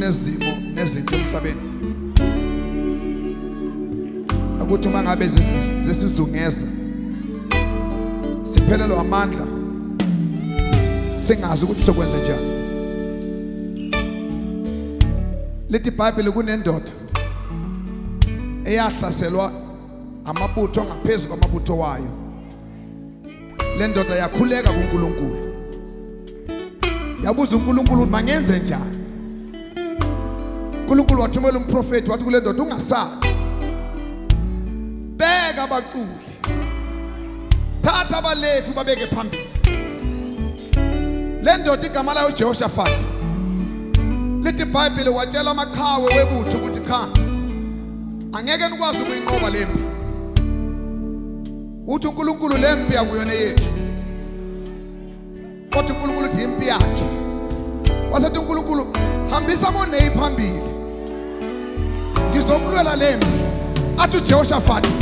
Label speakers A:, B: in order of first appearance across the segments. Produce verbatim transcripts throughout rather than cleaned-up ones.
A: kunezimo nezinto emhlabeni ukuthi uma ngabe zesizungeza siphelelwa amandla singazi ukuthi sokwenza njani. Lithi iBhayibheli kunendoda eyahlaselwa amabutho ngaphezulu kwamabutho wayo. Le ndoda yakhuleka kuNkulunkulu, yabuza uNkulunkulu mangenze njani. uNkulunkulu wathumela umprofeti wathi kule ndoda ungasabi, beka abaculi, thatha abalevi babeke phambili. Le ndoda igama layo uJehoshafati. Lithi iBhayibheli watshela amaqhawe webutho ukuthi cha, angeke nikwazi ukuyinqoba lempi. Uthi uNkulunkulu lempi akuyona yethu, kodwa uNkulunkulu uthi impi yakhe. Wasethi uNkulunkulu hambisa moneyi phambili, ngizokulwela lempi. Athi uJehoshafati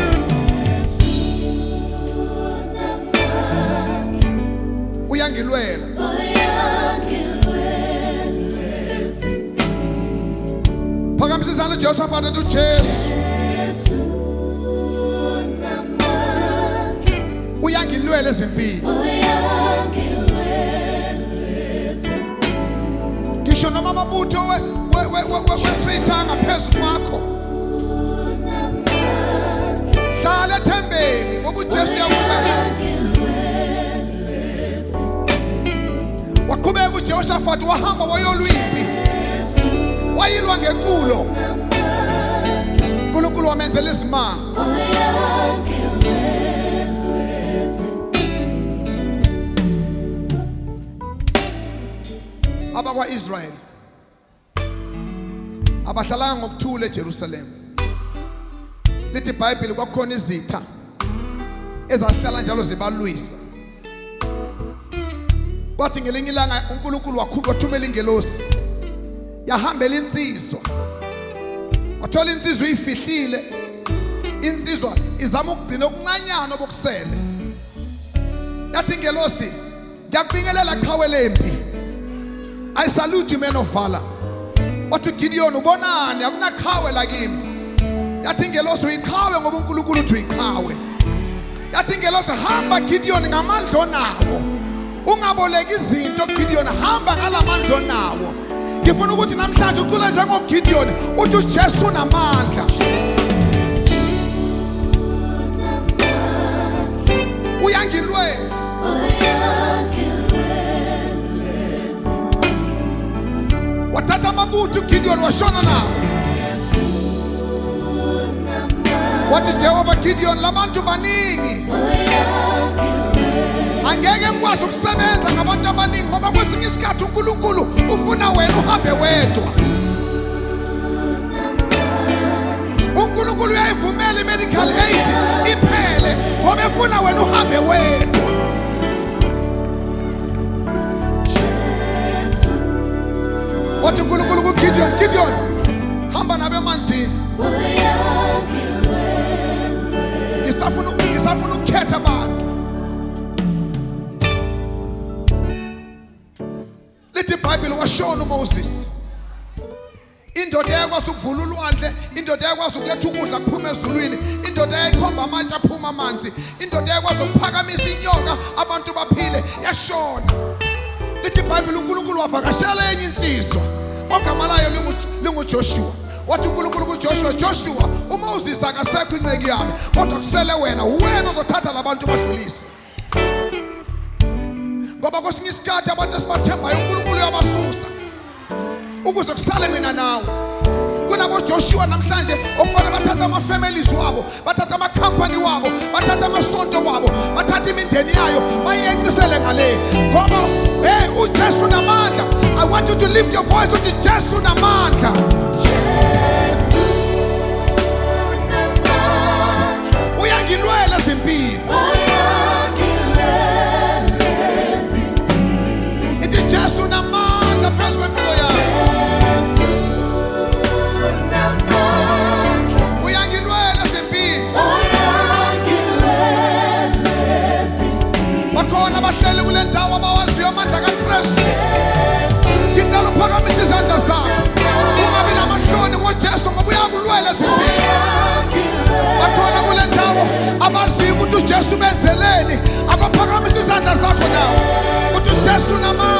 A: uyangilwela, phakamisa izandla uJehoshafati athi uJesu uyangilwela ezimpini. Ngisho noma amabutho wesithanga phezu kwakho, hlala ethembeni ngoba uJesu uyakubeka. Waqhubeka uJehoshafati wahamba wayolwa impi, wayilwa ngenkulo. uNkulunkulu wamenzela isimanga. Abakwa-Israyeli abahlalanga ngokuthula eJerusalem. Lithi iBhayibheli kwakukhona izitha ezahlala njalo zibalwisa. Kwathi ngelinye ilanga uNkulunkulu wathumela ingelosi yahambela insizwa, wathola insizwa uyifihlile. Insizwa izama ukugcina okuncanyana obokusele. Yathi ingelosi, ngiyakubingelela qhawe lempi, I salute you, man of valor. Wathi Gideon, ubonani akunaqhawe lakini. Yathi ingelosi uyiqhawe ngoba uNkulunkulu uthi uyiqhawe. Yathi ingelosi hamba Gideon ngamandla onawo, ungaboleka izinto Gideon, hamba ngalamandla onawo. Ngifuna ukuthi namhlanje ucula njengoGideon uthi uJesu unamandla. Uyangilwela, wathatha amabutho uGideon washona nawo. Wathi Jehova Gideon, labantu baningi, angeke ngikwazi ukusebenza ngabantu abaningi ngoba kwesinye isikhathi uNkulunkulu ufuna wena uhambe wedwa. uNkulunkulu uyayivumela i-medical aid iphele ngoba efuna wena uhambe wedwa. Wathi uNkulunkulu kuGideon, Gideon hamba nabe emanzini, ngisafuna ngisafuna ukukhetha abantu. Lithi iBhayibheli washona uMoses. Indoda eyakwazi ukuvula ulwandle, indoda eyakwazi ukuletha ukudla kuphuma ezulwini, indoda eyayikhomba amatshe aphuma amanzi, indoda eyakwazi ukuphakamisa inyoka abantu baphile, yashona. Lithi iBhayibheli uNkulunkulu wavakashela enye insizwa ogama layo linguJoshua. Wathi uNkulunkulu kuJoshua, Joshua, uMoses akasekho inceki yami, kodwa kusele wena, wena uzothatha labantu badlulise. Ngoba kwesinye isikhathi abantu esibathembayo uNkulunkulu uyabasusa ukuze kusale mina nawe. KunaboJoshua namhlanje ofanele bathatha ama-families wabo, bathatha ama-company wabo, bathatha amasonto wabo, bathatha imindeni yayo bayeqisele ngale. Ngoba hey, uJesu unamandla. I want you to lift your voice uthi Jesu unamandla. Jesu unamandla. Uyangilwela ezimpini. Jesu unamandla phezu kwempilo yakho. Uyangilwela ezimpini. Bakhona abahleli kule ndawo abawaziyo amandla kaKristu. Ngicela uphakamise izandla zakho. uJesu benzeleni, akuphakamisa izandla zakho nawe. Uthi uJesu unamandla.